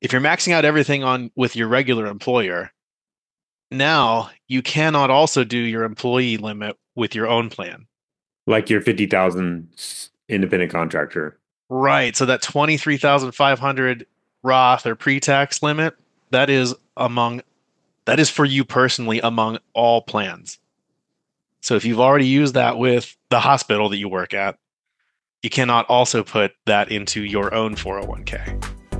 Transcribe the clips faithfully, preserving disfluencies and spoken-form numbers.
if you're maxing out everything on with your regular employer, now you cannot also do your employee limit with your own plan. Like your fifty thousand independent contractor. Right. So that twenty-three thousand five hundred Roth or pre-tax limit, that is among that is for you personally among all plans. So if you've already used that with the hospital that you work at, you cannot also put that into your own four oh one k.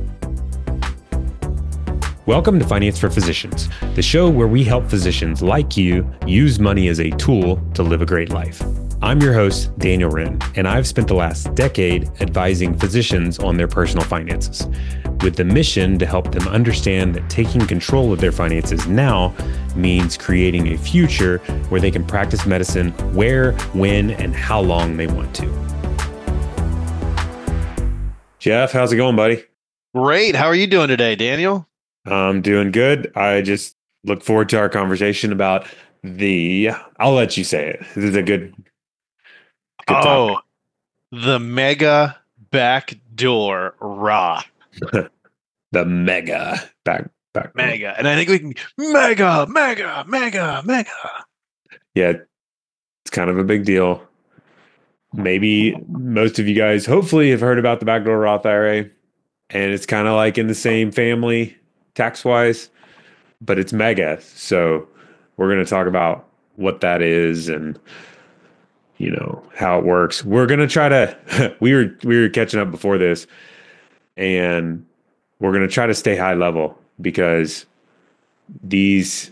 Welcome to Finance for Physicians, the show where we help physicians like you use money as a tool to live a great life. I'm your host, Daniel Wren, and I've spent the last decade advising physicians on their personal finances, with the mission to help them understand that taking control of their finances now means creating a future where they can practice medicine where, when, and how long they want to. Jeff, how's it going, buddy? Great. How are you doing today, Daniel? I'm doing good. I just look forward to our conversation about the, I'll let you say it. This is a good, good Oh, topic. the mega backdoor Roth. The mega back, back. Mega. And I think we can mega, mega, mega, mega. Yeah, it's kind of a big deal. Maybe most of you guys hopefully have heard about the backdoor Roth I R A, and it's kind of like in the same family tax wise, but it's mega. So we're going to talk about what that is and, you know, how it works. We're going to try to, we were, we were catching up before this, and we're going to try to stay high level because these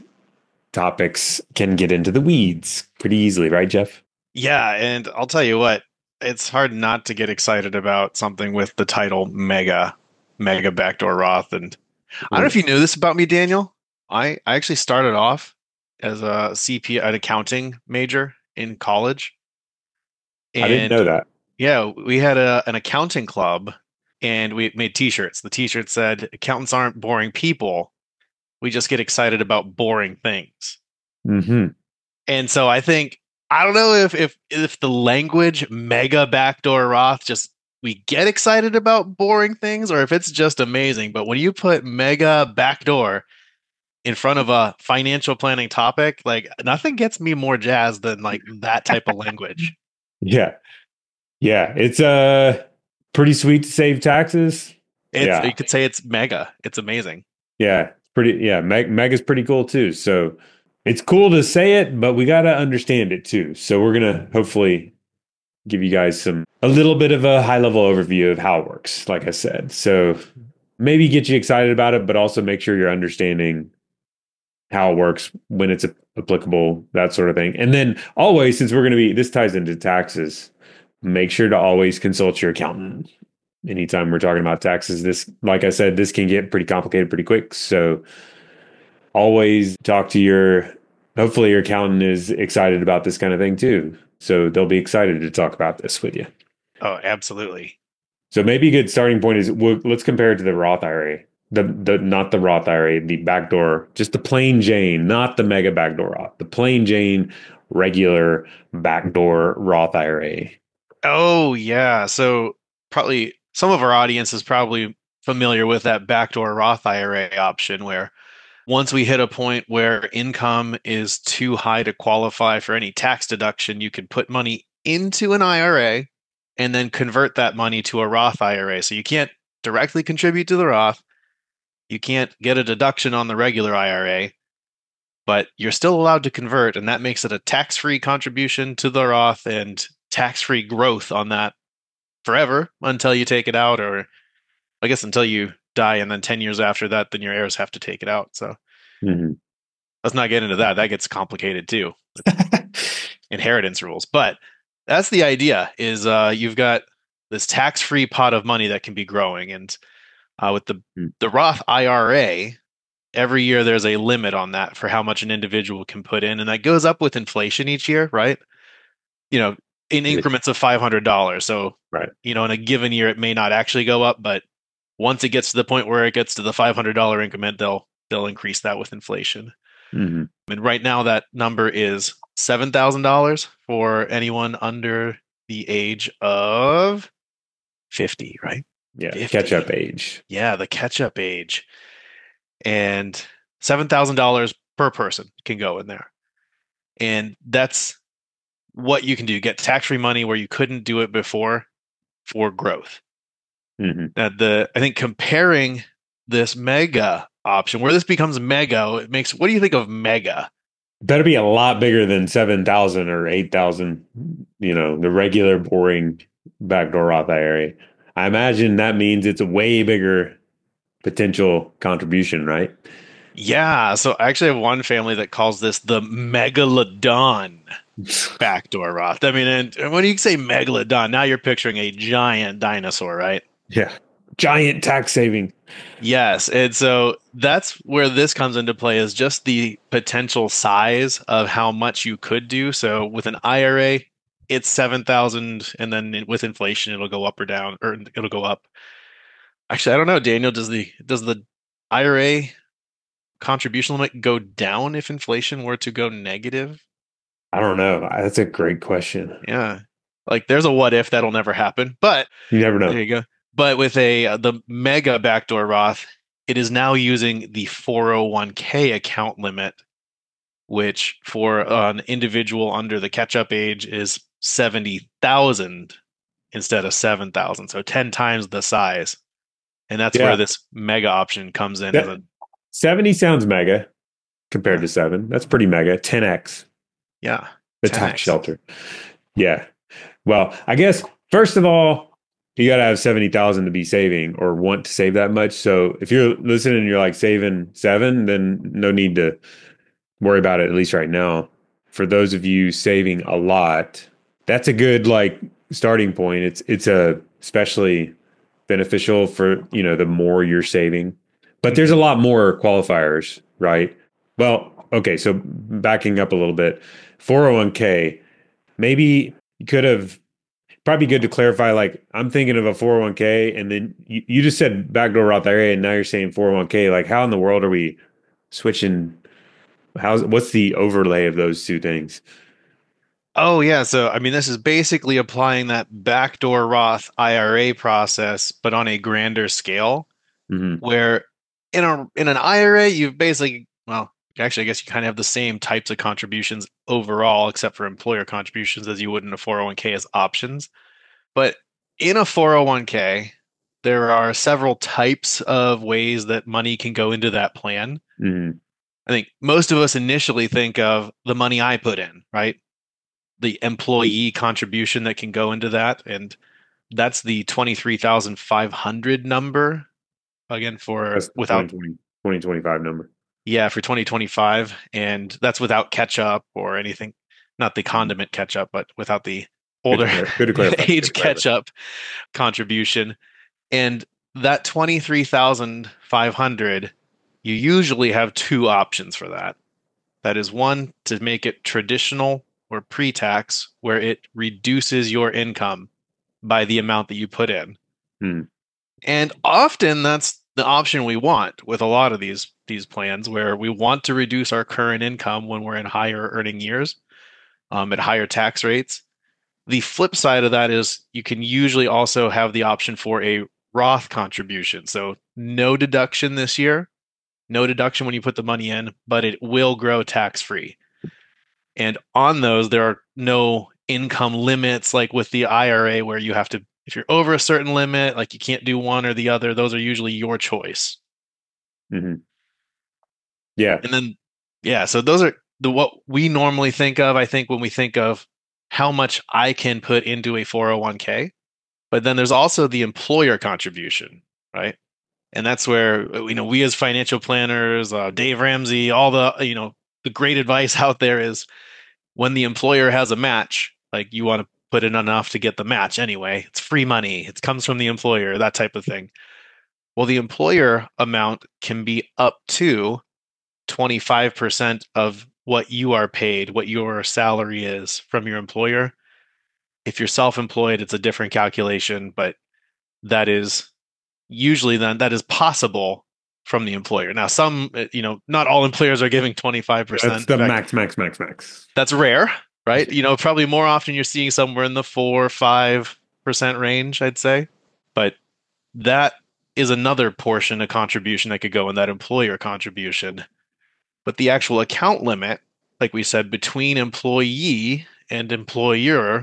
topics can get into the weeds pretty easily, right, Jeff? Yeah, and I'll tell you what, it's hard not to get excited about something with the title Mega, Mega Backdoor Roth. And I don't know if you knew this about me, Daniel. I, I actually started off as a C P A, an accounting major in college. I didn't And know that. yeah, we had a, an accounting club and we made t-shirts. The t-shirt said, accountants aren't boring people. We just get excited about boring things. Mm-hmm. And so I think I don't know if if if the language mega backdoor Roth just we get excited about boring things or if it's just amazing. But when you put mega backdoor in front of a financial planning topic, like nothing gets me more jazzed than like that type of language. Yeah. Yeah. It's uh pretty sweet to save taxes. It's Yeah. you could say it's mega. It's amazing. Yeah. Pretty yeah, Meg Mega's pretty cool too. So it's cool to say it, but we gotta understand it too. So we're gonna hopefully give you guys some a little bit of a high level overview of how it works, like I said. So maybe get you excited about it, but also make sure you're understanding how it works when it's applicable, that sort of thing. And then always, since we're going to be, this ties into taxes, make sure to always consult your accountant. Anytime we're talking about taxes, this, like I said, this can get pretty complicated pretty quick. So always talk to your, hopefully your accountant is excited about this kind of thing too. So they'll be excited to talk about this with you. Oh, absolutely. So maybe a good starting point is we'll, let's compare it to the Roth I R A. The the not the Roth I R A, the backdoor, just the plain Jane, not the mega backdoor Roth, the plain Jane regular backdoor Roth I R A. Oh, yeah. So probably some of our audience is probably familiar with that backdoor Roth I R A option where once we hit a point where income is too high to qualify for any tax deduction, you can put money into an I R A and then convert that money to a Roth I R A. So you can't directly contribute to the Roth. You can't get a deduction on the regular I R A, but you're still allowed to convert, and that makes it a tax-free contribution to the Roth and tax-free growth on that forever until you take it out, or I guess until you die, and then ten years after that, then your heirs have to take it out. So Mm-hmm. let's not get into that. That gets complicated too. Inheritance rules. But that's the idea is uh, you've got this tax-free pot of money that can be growing. And uh, with the, the Roth I R A, every year there's a limit on that for how much an individual can put in. And that goes up with inflation each year, right? You know, in increments of five hundred dollars. So, right. you know, in a given year, it may not actually go up, but once it gets to the point where it gets to the five hundred dollars increment, they'll they'll increase that with inflation. Mm-hmm. And right now that number is seven thousand dollars for anyone under the age of fifty, right? Yeah, catch fifty. up age. Yeah, the catch up age. And seven thousand dollars per person can go in there. And that's what you can do. Get tax-free money where you couldn't do it before for growth. Hmm. Now, the I think comparing this mega option, where this becomes mega, it makes, what do you think of mega? Better be a lot bigger than seven thousand or eight thousand, you know, the regular boring backdoor Roth I R A. I imagine that means it's a way bigger potential contribution, right? Yeah, so I actually have one family that calls this the megalodon backdoor Roth. I mean, and, and when you say megalodon, now you're picturing a giant dinosaur, right? Yeah. Giant tax saving. Yes, and so that's where this comes into play is just the potential size of how much you could do. So with an I R A, it's seven thousand, and then with inflation it'll go up or down, or it'll go up. Actually, I don't know, Daniel, does the does the I R A contribution limit go down if inflation were to go negative? I don't know. That's a great question. Yeah. Like there's a what if that'll never happen, but You never there know. you go. But with a uh, the mega backdoor Roth, it is now using the four oh one k account limit, which for an individual under the catch-up age is seventy thousand instead of seven thousand. So ten times the size. And that's where Yeah. this mega option comes in as That a seventy sounds mega compared yeah, to seven. That's pretty mega. ten x yeah, the tax ten x. shelter. Yeah. Well, I guess first of all, you got to have seventy thousand to be saving or want to save that much. So if you're listening and you're like saving seven, then no need to worry about it, at least right now. For those of you saving a lot, that's a good like starting point. It's it's a especially beneficial for, you know, the more you're saving. But there's a Mhm. lot more qualifiers, right? Well, okay, so backing up a little bit, four oh one k, maybe you could have probably good to clarify, like I'm thinking of a four oh one k and then you, you just said backdoor Roth I R A and now you're saying four oh one k. Like how in the world are we switching? How's what's the overlay of those two things? Oh yeah, so I mean this is basically applying that backdoor Roth I R A process, but on a grander scale, Hmm. where in a in an I R A you've basically, well, actually I guess you kind of have the same types of contributions overall, except for employer contributions as you would in a four oh one k as options. But in a four oh one k, there are several types of ways that money can go into that plan. Hmm. I think most of us initially think of the money I put in, right? The employee contribution that can go into that. And that's the twenty-three thousand five hundred number again for That's the twenty without, twenty twenty twenty five number. yeah, for twenty twenty-five. And that's without catch up or anything, not the condiment catch up, but without the Good to, older clar- good to clarify. Good to age clarify. catch up contribution. And that twenty-three thousand five hundred, you usually have two options for that. That is one to make it traditional or pre-tax, where it reduces your income by the amount that you put in. Hmm. And often that's the option we want with a lot of these these plans where we want to reduce our current income when we're in higher earning years, um, at higher tax rates. The flip side of that is you can usually also have the option for a Roth contribution. So no deduction this year, no deduction when you put the money in, but it will grow tax free. And on those, there are no income limits like with the I R A, where you have to, if you're over a certain limit, like you can't do one or the other. Those are usually your choice. Hmm. Yeah. And then, yeah, so those are the what we normally think of, I think, when we think of how much I can put into a four oh one k. But then there's also the employer contribution, right? And that's where, you know, we as financial planners, uh, Dave Ramsey, all the, you know, the great advice out there is when the employer has a match, like you want to put in enough to get the match anyway. It's free money. It comes from the employer, that type of thing. Well, the employer amount can be up to twenty-five percent of what you are paid, what your salary is from your employer. If you're self-employed, it's a different calculation, but that is usually then that is possible from the employer. Now, some, uh, you know, not all employers are giving That's twenty-five percent. the In fact, max, max, max, max. that's rare, right? You know, probably more often you're seeing somewhere in the four or five percent range, I'd say. But that is another portion of contribution that could go in that employer contribution. But the actual account limit, like we said, between employee and employer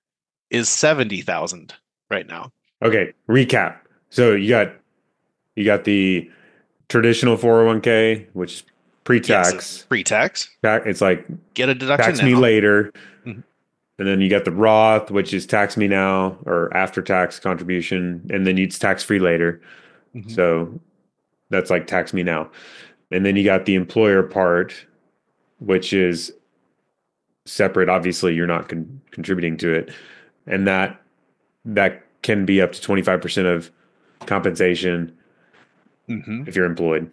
is seventy thousand right now. Okay, recap. So you got you got the traditional four oh one k, which is Yes, it's pre-tax. pre-tax. Tax, it's like Get a deduction tax me now. later. Mhm. And then you got the Roth, which is tax me now or after tax contribution, and then it's tax free later. Mhm. So that's like tax me now. And then you got the employer part, which is separate. Obviously, you're not con- contributing to it, and that that can be up to twenty-five percent of compensation Mhm. if you're employed.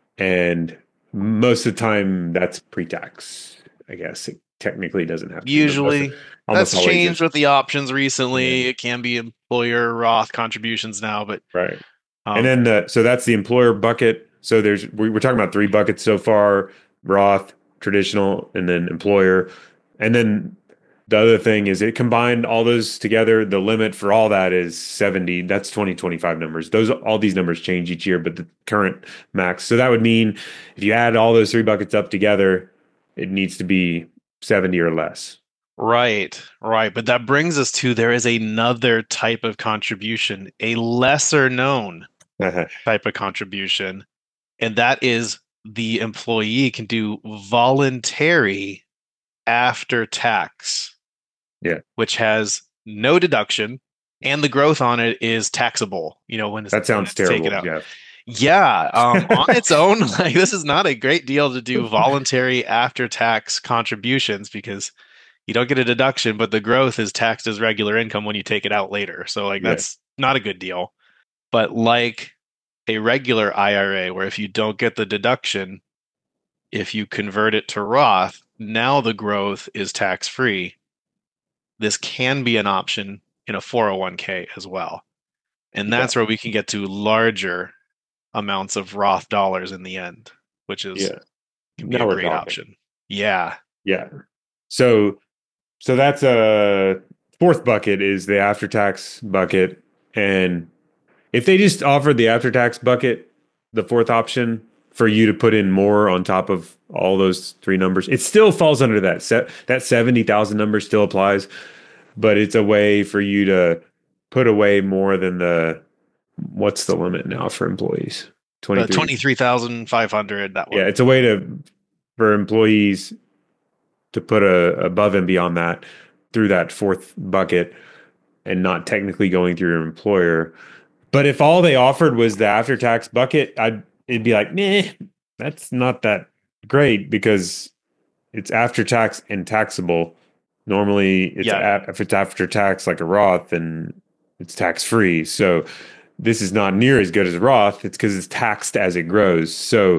And most of the time, that's pre-tax. I guess it technically doesn't have to be, but most of, Usually, almost that's always changed is. with the options Yeah, recently. It can be employer Roth contributions now, but right. And um, then the so that's the employer bucket. So there's we, we're talking about three buckets so far: Roth, traditional, and then employer. And then the other thing is it combined all those together. The limit for all that is seventy. That's twenty twenty-five numbers. Those all these numbers change each year, but the current max. So that would mean if you add all those three buckets up together, it needs to be seventy or less. right, right. But that brings us to there is another type of contribution, a lesser known type of contribution, and that is the employee can do voluntary after tax, Yeah, which has no deduction, and the growth on it is taxable, you know, when it's that when sounds it's taken terrible, out. Jeff. Yeah, um, on its own, like this is not a great deal to do voluntary after tax contributions because you don't get a deduction, but the growth is taxed as regular income when you take it out later. So like Yeah, that's not a good deal. But like a regular I R A, where if you don't get the deduction, if you convert it to Roth, now the growth is tax free. This can be an option in a four oh one k as well. And yeah, that's where we can get to larger amounts of Roth dollars in the end, which is yeah. can be a Now we're great talking. option. Yeah. Yeah. So so that's a fourth bucket is the after tax bucket. And if they just offered the after tax bucket, the fourth option for you to put in more on top of all those three numbers, it still falls under that set that seventy thousand number still applies, but it's a way for you to put away more than the what's the limit now for employees? Uh, twenty-three. twenty-three thousand five hundred, that Yeah, one. it's a way to for employees to put a above and beyond that through that fourth bucket and not technically going through your employer. But if all they offered was the after tax bucket, I'd it'd be like, nah, that's not that great because it's after tax and taxable. Normally, it's Yeah. at, if it's after tax like a Roth, then it's tax free. So this is not near as good as a Roth. It's because it's taxed as it grows. So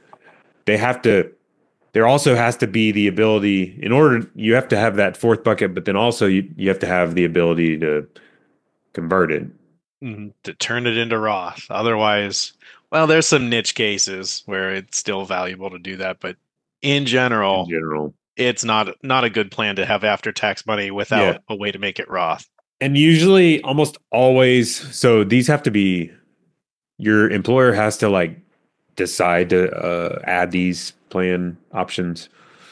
they have to there also has to be the ability in order you have to have that fourth bucket, but then also you, you have to have the ability to convert it. Mhm. To turn it into Roth. Otherwise, well, there's some niche cases where it's still valuable to do that, but in In general, general. it's not not a good plan to have after tax money Yeah. without a way to make it Roth. And usually almost always so these have to be your employer has to like decide to uh, add these plan options.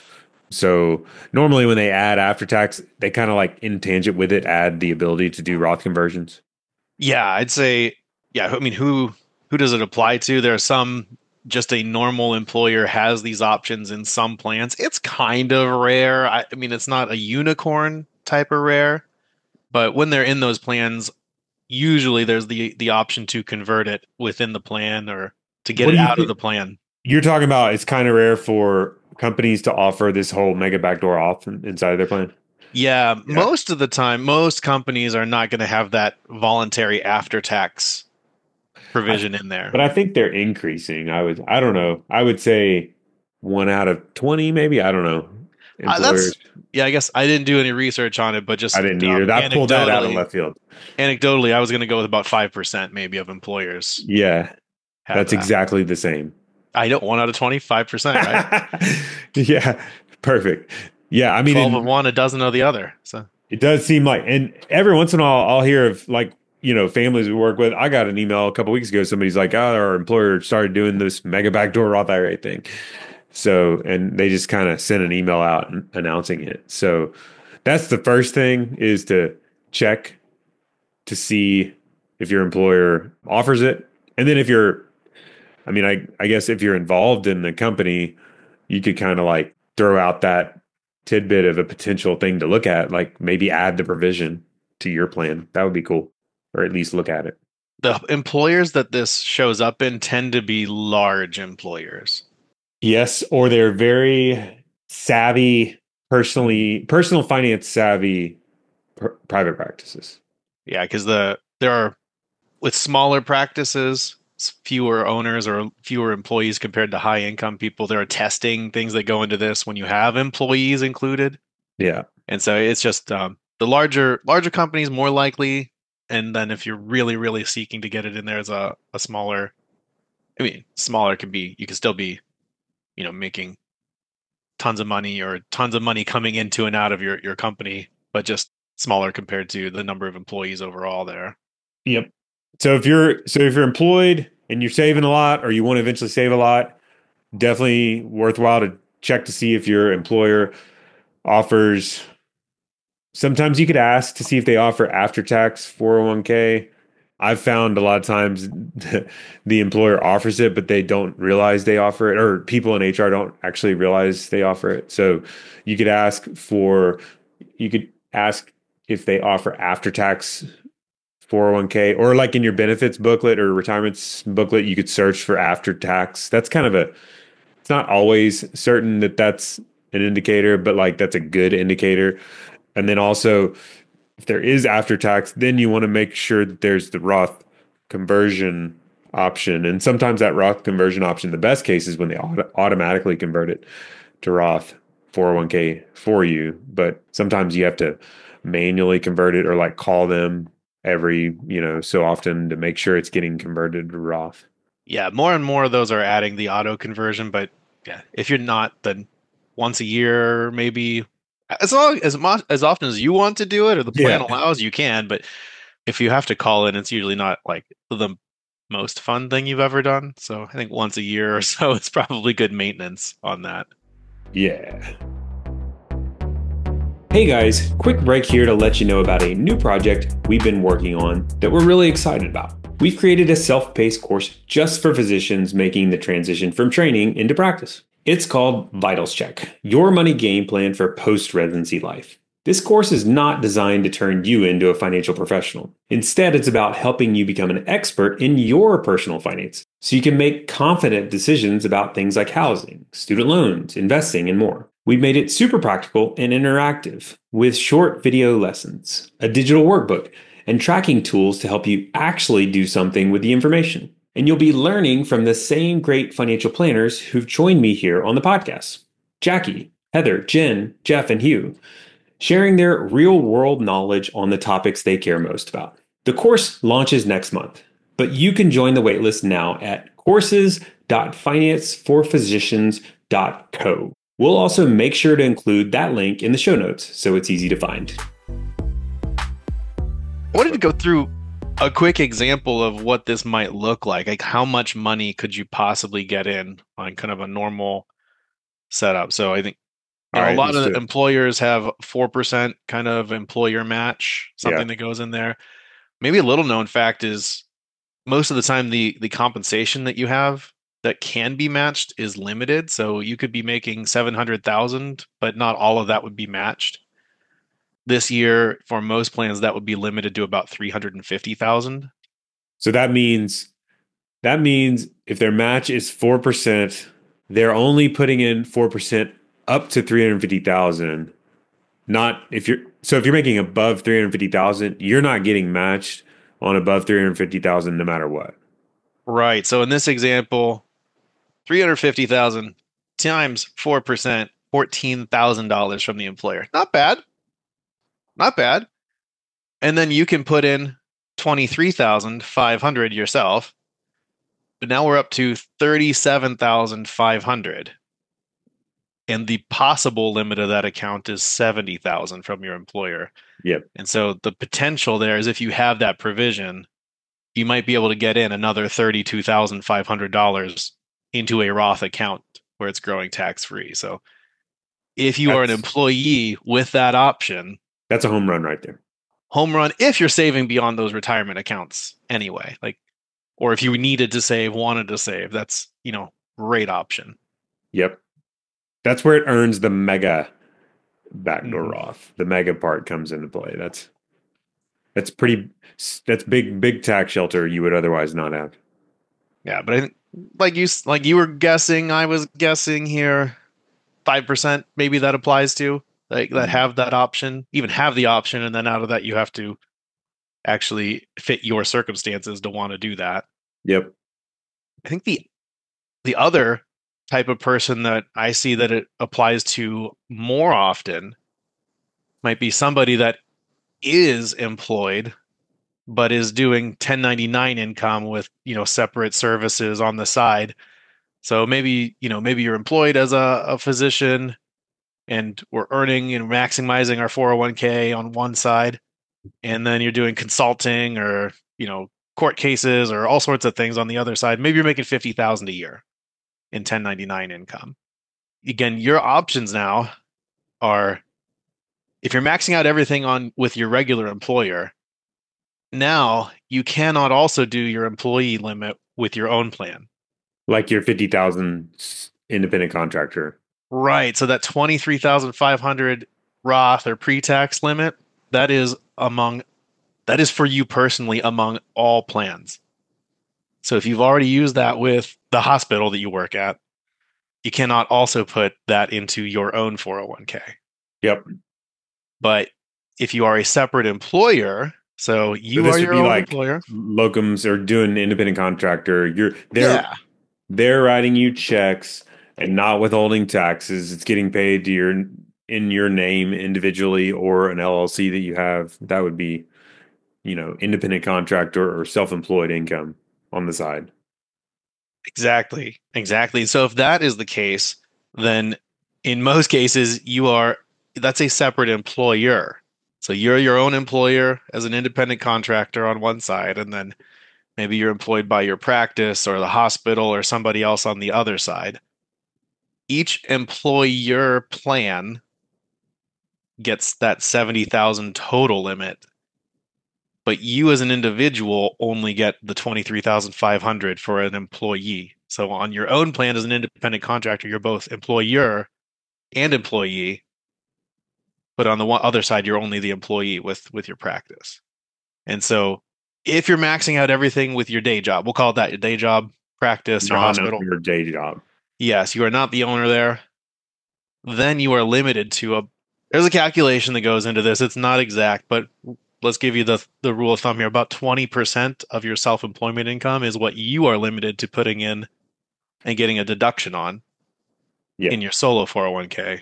So normally when they add after tax, they kind of like in tangent with it add the ability to do Roth conversions. Yeah, I'd say, yeah, I mean, who who does it apply to? There are some just a normal employer has these options in some plans. It's kind of rare. I, I mean, it's not a unicorn type of rare, but when they're in those plans, usually there's the the option to convert it within the plan or to get What it do you out of think? the plan. You're talking about it's kind of rare for companies to offer this whole mega backdoor off inside of their plan. Yeah, Yeah. most of the time, most companies are not going to have that voluntary after tax I, provision in there. but I think they're increasing. I would, I don't know. I would say one out of twenty, maybe. I don't know. Uh, Employers. that's yeah, I guess I didn't do any research on it, but I just didn't um, either. I pulled that out of anecdotally, left field. anecdotally, I was going to go with about five percent maybe of employers Yeah. have That's that. exactly the same. I don't one out of twenty, five percent, right? Yeah. Perfect. Yeah. I mean, twelve of in, one, a dozen of the other. So, it does seem like, and every once in a while, I'll hear of like you know, families we work with. I got an email a couple weeks ago. Somebody's like, oh, our employer started doing this mega backdoor Roth I R A thing. So, and they just kind of sent an email out announcing it. So that's the first thing, is to check to see if your employer offers it. And then if you're, I mean, I, I guess if you're involved in the company, you could kind of like throw out that tidbit of a potential thing to look at, like maybe add the provision to your plan. That would be cool, or at least look at it. The employers that this shows up in tend to be large employers. Yes, or they're very savvy, personally, personal finance savvy pr- private practices. Yeah, because the there are, with smaller practices, fewer owners or fewer employees compared to high income people. There are testing things that go into this when you have employees included. Yeah, and so it's just um, the larger larger companies more likely. And then if you're really really seeking to get it in there as a, a smaller, I mean, smaller can be, you can still be, you know, making tons of money or tons of money coming into and out of your, your company, but just smaller compared to the number of employees overall there. Yep. So if you're so if you're employed and you're saving a lot, or you want to eventually save a lot, definitely worthwhile to check to see if your employer offers. Sometimes you could ask to see if they offer after tax four oh one k. I've found a lot of times the employer offers it, but they don't realize they offer it, or people in H R don't actually realize they offer it. So you could ask for, you could ask if they offer after tax four oh one k, or like in your benefits booklet or retirements booklet, you could search for after tax. That's kind of a, it's not always certain that that's an indicator, but like that's a good indicator. And then also, if there is after tax, then you want to make sure that there's the Roth conversion option. And sometimes that Roth conversion option, the best case is when they auto- automatically convert it to Roth four oh one k for you. But sometimes you have to manually convert it, or like call them every, you know, so often to make sure it's getting converted to Roth. Yeah, more and more of those are adding the auto conversion, but yeah, if you're not, then once a year, maybe as long as much as often as you want to do it or the plan Yeah. allows, you can. But if you have to call in, it's usually not like the most fun thing you've ever done. So I think once a year or so, it's probably good maintenance on that. Yeah. Hey guys, quick break here to let you know about a new project we've been working on that we're really excited about. We've created a self-paced course just for physicians making the transition from training into practice. It's called Vitals Check, your money game plan for post-residency life. This course is not designed to turn you into a financial professional. Instead, it's about helping you become an expert in your personal finance so you can make confident decisions about things like housing, student loans, investing, and more. We've made it super practical and interactive with short video lessons, a digital workbook, and tracking tools to help you actually do something with the information. And you'll be learning from the same great financial planners who've joined me here on the podcast: Jackie, Heather, Jen, Jeff, and Hugh, sharing their real-world knowledge on the topics they care most about. The course launches next month, but you can join the waitlist now at courses dot finance for physicians dot co. We'll also make sure to include that link in the show notes so it's easy to find. I wanted to go through a quick example of what this might look like. Like, how much money could you possibly get in on kind of a normal setup? So I think, you know, All right, a lot let's of do it. employers have four percent kind of employer match, something Yeah. that goes in there. Maybe a little known fact is most of the time the the compensation that you have that can be matched is limited. So you could be making seven hundred thousand, but not all of that would be matched. This year, for most plans, that would be limited to about three hundred fifty thousand. So that means that means if their match is four percent, they're only putting in four percent up to three hundred fifty thousand. Not if you're so if you're making above three hundred fifty thousand, you're not getting matched on above three hundred fifty thousand no matter what. Right. So in this example, three hundred fifty thousand times four percent, fourteen thousand dollars from the employer. Not bad. Not bad. And then you can put in twenty-three thousand five hundred yourself. But now we're up to thirty-seven thousand five hundred. and the possible limit of that account is seventy thousand from your employer. Yep. And so the potential there is if you have that provision, you might be able to get in another thirty-two thousand five hundred dollars into a Roth account where it's growing tax free. So if you are an That's employee with that option, that's a home run right there. home run if you're saving beyond those retirement accounts anyway. Like, or if you needed to save, wanted to save, that's, you know, great option. Yep. That's where it earns the mega backdoor Mhm. Roth. The mega part comes into play. That's that's pretty that's big big tax shelter you would otherwise not have. Yeah, but I think like you like you were guessing, I was guessing here, five percent maybe that applies to like that Mhm. have that option, even have the option, and then out of that you have to actually fit your circumstances to want to do that. Yep. I think the the other type of person that I see that it applies to more often might be somebody that is employed but is doing ten ninety-nine income with, you know, separate services on the side. So maybe, you know, maybe you're employed as a, a physician and we're earning and maximizing our four oh one k on one side, and then you're doing consulting or, you know, court cases or all sorts of things on the other side. Maybe you're making fifty thousand a year in ten ninety-nine income. Again, your options now are if you're maxing out everything on with your regular employer, now you cannot also do your employee limit with your own plan. Like your fifty thousand independent contractor. Right. So that twenty-three thousand five hundred Roth or pre-tax limit, that is among that is for you personally among all plans. So if you've already used that with the hospital that you work at, you cannot also put that into your own four oh one k. Yep. But if you are a separate employer, so So you this are would your be own like employer. locums or doing independent contractor. You're they're Yeah, they're writing you checks and not withholding taxes. It's getting paid to your in your name individually or an L L C that you have. That would be, you know, independent contractor or self-employed income on the side. exactly. Exactly. So if that is the case, then in most cases you are that's a separate employer. So you're your own employer as an independent contractor on one side, and then maybe you're employed by your practice or the hospital or somebody else on the other side. Each employer plan gets that seventy thousand total limit, but you as an individual only get the twenty-three thousand five hundred for an employee. So on your own plan as an independent contractor, you're both employer and employee, but on the one other side, you're only the employee with with your practice. And so if you're maxing out everything with your day job, we'll call it that your day job, practice, your hospital. Non-owner day job. Yes, you are not the owner there. Then you are limited to a there's a calculation that goes into this. It's not exact, but let's give you the the rule of thumb here. About twenty percent of your self-employment income is what you are limited to putting in and getting a deduction on Yeah. in your solo four oh one k.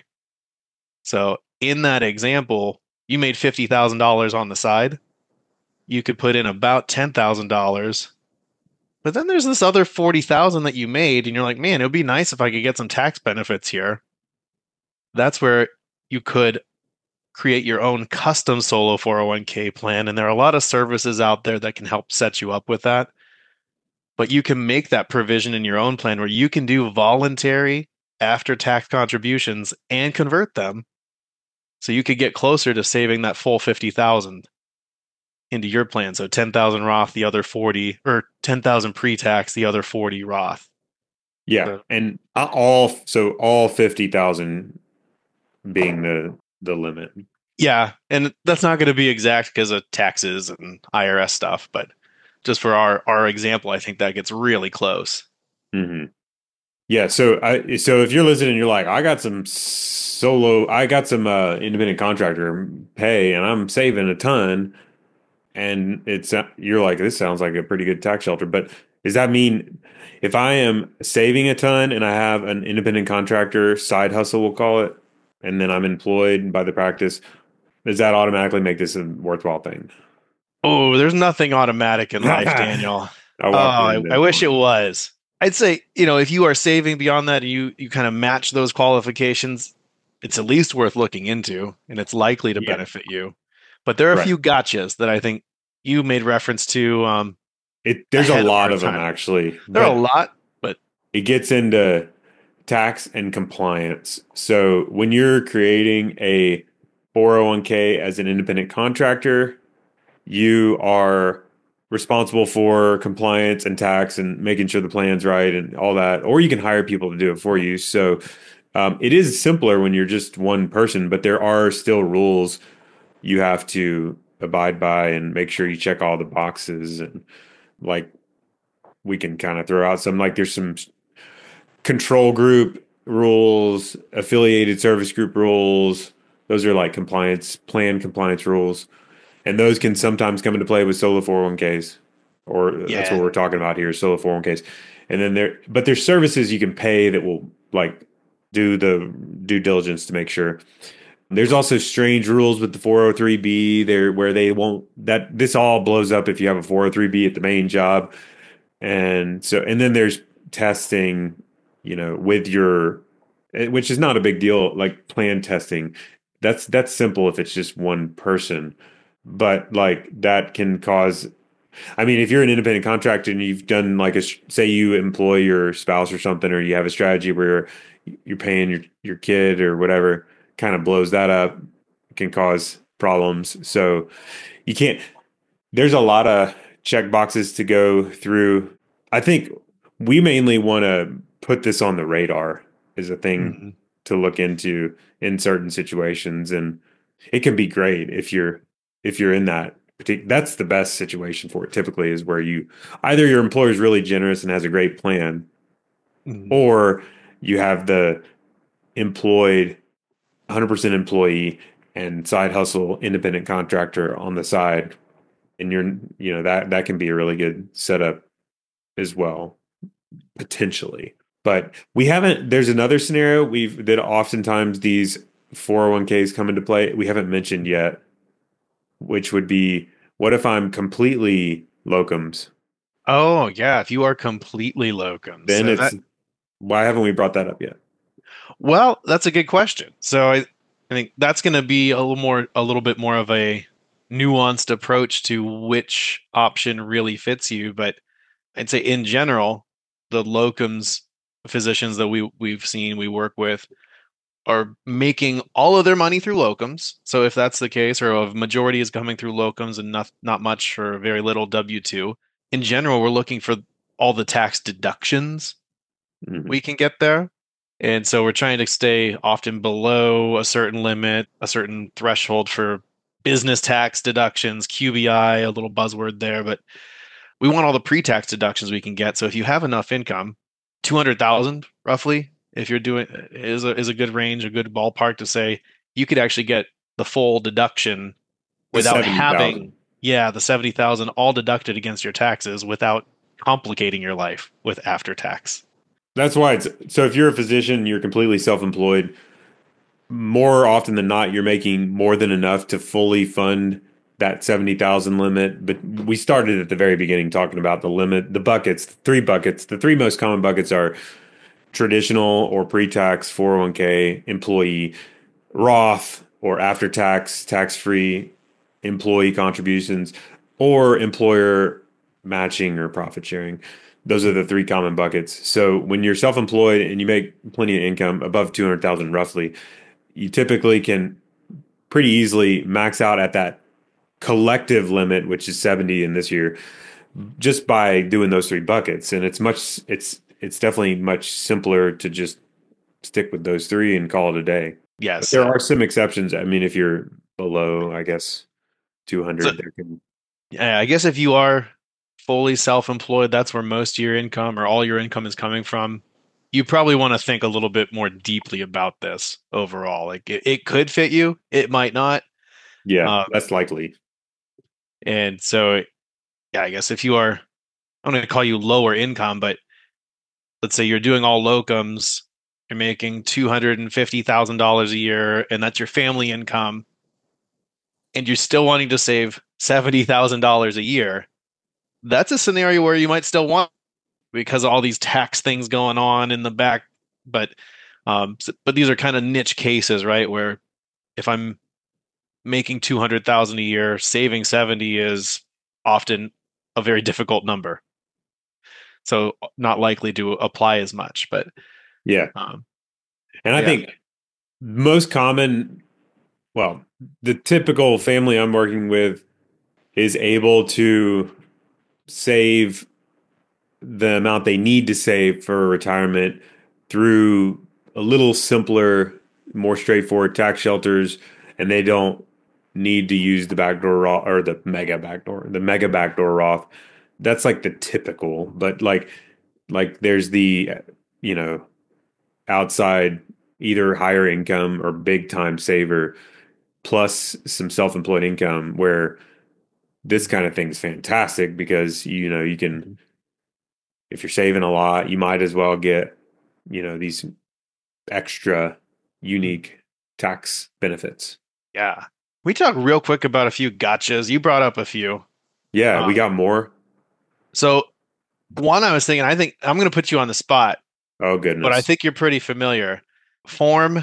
So in that example, you made fifty thousand dollars on the side. You could put in about ten thousand dollars. But then there's this other forty thousand that you made and you're like, "Man, it would be nice if I could get some tax benefits here." That's where you could create your own custom solo four oh one k plan. And there are a lot of services out there that can help set you up with that. But you can make that provision in your own plan where you can do voluntary after tax contributions and convert them. So you could get closer to saving that full fifty thousand into your plan. So ten thousand Roth, the other forty, or ten thousand pre-tax, the other forty Roth. Yeah. So, And all so all fifty thousand being the the limit. yeah, and that's not going to be exact because of taxes and I R S stuff, but just for our our example, I think that gets really close. hmm Yeah, so I so if you're listening, you're like, I got some solo, I got some uh, independent contractor pay, and I'm saving a ton, and it's uh, you're like, this sounds like a pretty good tax shelter. But does that mean if I am saving a ton and I have an independent contractor side hustle, we'll call it, and then I'm employed by the practice, does that automatically make this a worthwhile thing? Oh, there's nothing automatic in life, I Daniel. Oh, walked I, into I that wish it one. was. I'd say, you know, if you are saving beyond that and you you kind of match those qualifications, it's at least worth looking into and it's likely to Yeah, benefit you. But there are a right. few gotchas that I think you made reference to um, It there's a ahead of lot our of them time. actually, There are a but lot, but it gets into tax and compliance. So when you're creating a four oh one k as an independent contractor, you are responsible for compliance and tax and making sure the plan's right and all that. Or you can hire people to do it for you. So um, it is simpler when you're just one person, but there are still rules you have to abide by and make sure you check all the boxes. And like we can kind of throw out some, like there's some control group rules, affiliated service group rules. Those are like compliance, plan compliance rules. And those can sometimes come into play with solo four oh one k's, or that's what yeah. we're talking about here, solo four oh one k's. And then there, but there's services you can pay that will like do the due diligence to make sure. There's also strange rules with the four oh three b there where they won't that this all blows up if you have a four oh three b at the main job. And so, and then there's testing, you know, with your, eh, which is not a big deal, like plan testing. That's that's simple if it's just one person, but like that can cause. I mean, if you're an independent contractor and you've done like a, say you employ your spouse or something, or you have a strategy where you're, you're paying your your kid or whatever, kind of blows that up, can cause problems. So you can't there's a lot of check boxes to go through. I think we mainly want to put this on the radar as a thing Mhm. to look into in certain situations, and it can be great if you're if you're in that partic- that's the best situation for it typically is where you either your employer is really generous and has a great plan, Mhm. or you have the employed one hundred percent employee and side hustle independent contractor on the side, and you're you know that that can be a really good setup as well potentially. But we haven't there's another scenario we've that oftentimes these four oh one k's come into play we haven't mentioned yet, which would be, what if I'm completely locums? Oh, yeah, if you are completely locum. Then So it's that, why haven't we brought that up yet? well, that's a good question. So I, I think that's going to be a little more, a little bit more of a nuanced approach to which option really fits you. But I'd say in general, the locums physicians that we we've seen, we work with, are making all of their money through locums. So if that's the case, or a majority is coming through locums and not not much or very little W two, in general, we're looking for all the tax deductions Mhm. we can get there. And so we're trying to stay often below a certain limit, a certain threshold for business tax deductions, Q B I, a little buzzword there, but we want all the pre-tax deductions we can get. So if you have enough income, two hundred thousand roughly, if you're doing is a is a good range, a good ballpark to say you could actually get the full deduction The without seventy having, thousand. yeah, the seventy thousand all deducted against your taxes without complicating your life with after tax. That's why it's so if you're a physician, you're completely self-employed, more often than not, you're making more than enough to fully fund that seventy thousand limit. But we started at the very beginning talking about the limit, the buckets, three buckets. The three most common buckets are traditional or pre-tax four oh one k employee, Roth or after tax, tax-free employee contributions, or employer matching or profit sharing. Those are the three common buckets. So when you're self-employed and you make plenty of income above two hundred thousand roughly, you typically can pretty easily max out at that collective limit, which is seventy in this year, just by doing those three buckets. And it's much, it's, it's definitely much simpler to just stick with those three and call it a day. But Yes. there Uh, are some exceptions. I mean, if you're below, I guess, so two hundred, there can, yeah, I guess if you are fully self-employed, that's where most of your income or all your income is coming from. You probably want to think a little bit more deeply about this overall. Like it, it could fit you, it might not. yeah, Um, that's likely. and so, yeah, I guess if you are, I'm going to call you lower income, but let's say you're doing all locums, you're making two hundred fifty thousand dollars a year, and that's your family income, and you're still wanting to save seventy thousand dollars a year. That's a scenario where you might still want because of all these tax things going on in the back. But um, but these are kind of niche cases, right? Where if I'm making two hundred thousand a year, saving seventy is often a very difficult number. So not likely to apply as much, but Yeah. um, And I yeah. think most common, well, the typical family I'm working with is able to save the amount they need to save for retirement through a little simpler, more straightforward tax shelters, and they don't need to use the backdoor Roth or the mega backdoor, the mega backdoor Roth. That's like the typical, but like like there's the you know outside either higher income or big time saver plus some self-employed income where this kind of thing's fantastic because you know you can if you're saving a lot you might as well get you know these extra unique tax benefits. Yeah. We talk real quick about a few gotchas. You brought up a few. Yeah, we Um, got more. so one I was thinking, I think I'm going to put you on the spot, Oh but I goodness. think you're pretty familiar. Form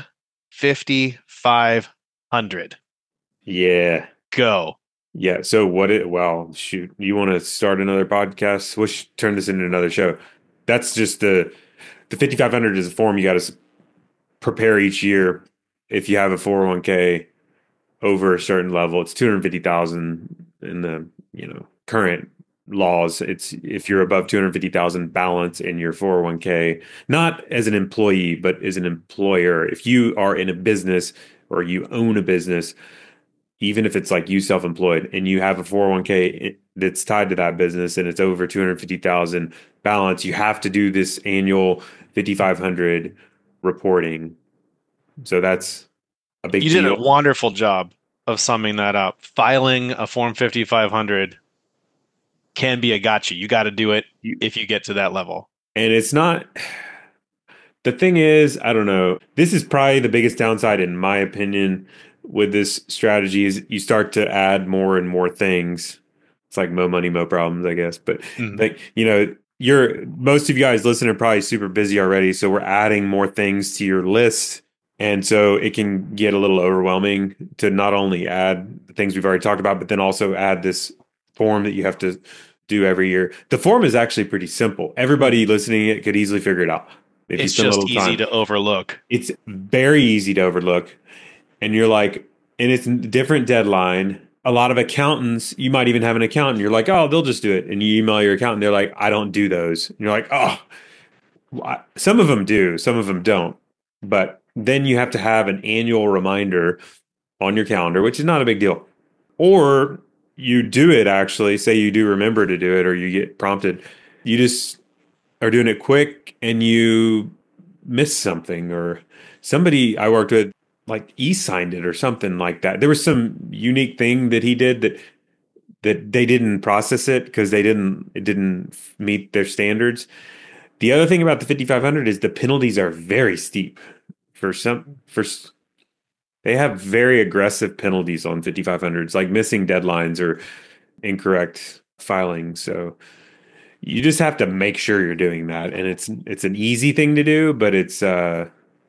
fifty-five hundred. Yeah. Go. Yeah. So what it well, shoot, you want to start another podcast? We should turn this into another show. That's just the the fifty-five hundred is a form you got to prepare each year. If you have a four oh one k over a certain level, it's two hundred fifty thousand in the, you know, current laws. It's if you're above two hundred fifty thousand balance in your four oh one k, not as an employee, but as an employer. If you are in a business or you own a business, even if it's like you self-employed and you have a four oh one k that's tied to that business and it's over two hundred fifty thousand balance, you have to do this annual fifty-five hundred reporting. So that's a big You did a deal. wonderful job of summing that up. Filing a Form fifty-five hundred can be a gotcha. You got to do it You, if you get to that level. and it's not the thing is, I don't know. This is probably the biggest downside in my opinion with this strategy is you start to add more and more things. It's like mo money, mo problems, I guess. But Mhm. like, you know, you're most of you guys listening are probably super busy already, so we're adding more things to your list. And so it can get a little overwhelming to not only add the things we've already talked about, but then also add this form that you have to do every year. The form is actually pretty simple. Everybody listening it could easily figure it out if you It's spend a just little easy time. to overlook. It's very easy to overlook. And you're like, and it's a different deadline. A lot of accountants, you might even have an accountant. You're like, oh, they'll just do it. And you email your accountant. They're like, I don't do those. And you're like, oh, some of them do, some of them don't. But then you have to have an annual reminder on your calendar, which is not a big deal. Or you do it actually, say you do remember to do it or you get prompted. You just are doing it quick and you miss something or somebody I worked with like e-signed it or something like that. There was some unique thing that he did that that they didn't process it because they didn't it didn't meet their standards. The other thing about the fifty-five hundred is the penalties are very steep for some for they have very aggressive penalties on fifty-five hundreds like missing deadlines or incorrect filing. So you just have to make sure you're doing that and it's it's an easy thing to do, but it's uh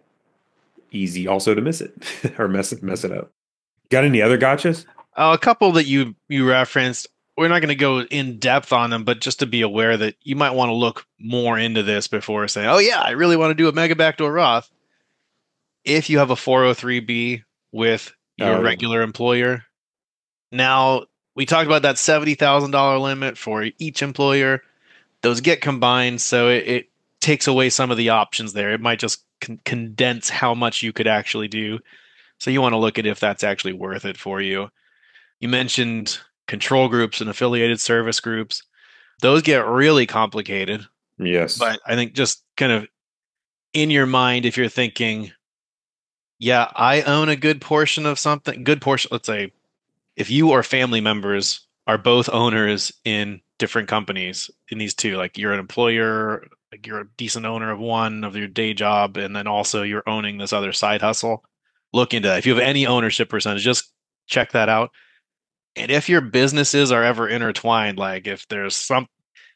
easy also to miss it or mess it mess it up. Got any other gotchas? Uh, a couple that you you referenced, we're not going to go in depth on them, but just to be aware that you might want to look more into this before saying, "Oh yeah, I really want to do a mega backdoor Roth." If you have a four oh three B with your Oh yeah. regular employer, now we talked about that seventy thousand dollars limit for each employer. Those get combined, so it, it takes away some of the options there. It might just con- condense how much you could actually do. So you want to look at if that's actually worth it for you. You mentioned control groups and affiliated service groups. Those get really complicated, Yes. but I think just kind of in your mind, if you're thinking, yeah, I own a good portion of something, good portion, let's say, if you or family members are both owners in different companies in these two, like you're an employer, like you're a decent owner of one of your day job, and then also you're owning this other side hustle, look into that. If you have any ownership percentage, just check that out. And if your businesses are ever intertwined, like if there's some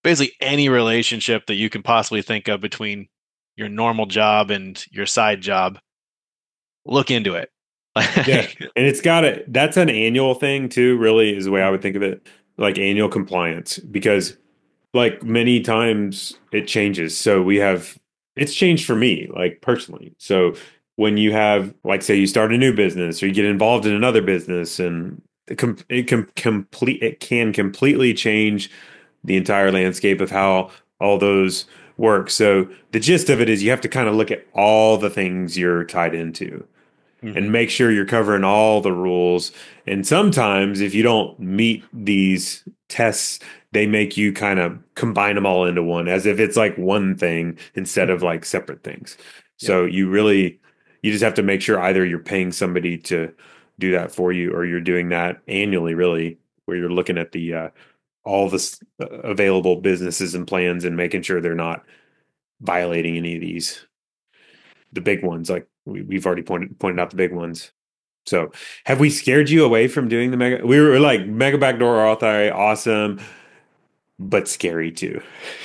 basically any relationship that you can possibly think of between your normal job and your side job. Look into it. Yeah. And it's got a, that's an annual thing too, really, is the way I would think of it, like annual compliance, because like many times it changes. So we have, it's changed for me, like personally. So when you have, like, say you start a new business or you get involved in another business, and it, com- it can complete, it can completely change the entire landscape of how all those work. So the gist of it is you have to kind of look at all the things you're tied into mm-hmm. and make sure you're covering all the rules. And sometimes if you don't meet these tests, they make you kind of combine them all into one, as if it's like one thing instead of like separate things. Yep. So you really, you just have to make sure either you're paying somebody to do that for you, or you're doing that annually, really, where you're looking at the uh, all the uh, available businesses and plans and making sure they're not violating any of these, the big ones. Like we, we've already pointed pointed out the big ones. So have we scared you away from doing the mega? We were like mega backdoor Roth I R A, awesome, but scary too.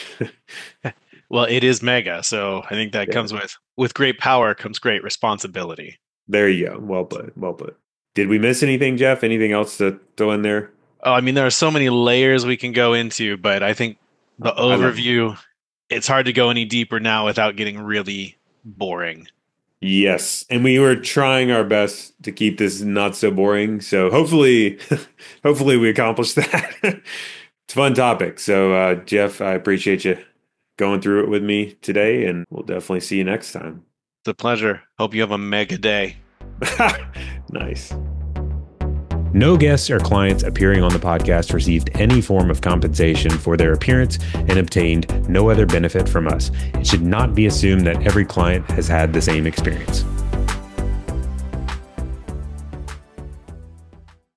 Well, it is mega, so I think that yeah. comes with with great power comes great responsibility. There you go. Well put. Well put. Did we miss anything, Jeff? Anything else to throw in there? Oh, I mean, there are so many layers we can go into, but I think the overview, it's hard to go any deeper now without getting really boring. Yes. And we were trying our best to keep this not so boring. So hopefully, hopefully we accomplished that. It's a fun topic. So, uh, Jeff, I appreciate you going through it with me today, and we'll definitely see you next time. It's a pleasure. Hope you have a mega day. Nice. No guests or clients appearing on the podcast received any form of compensation for their appearance and obtained no other benefit from us. It should not be assumed that every client has had the same experience.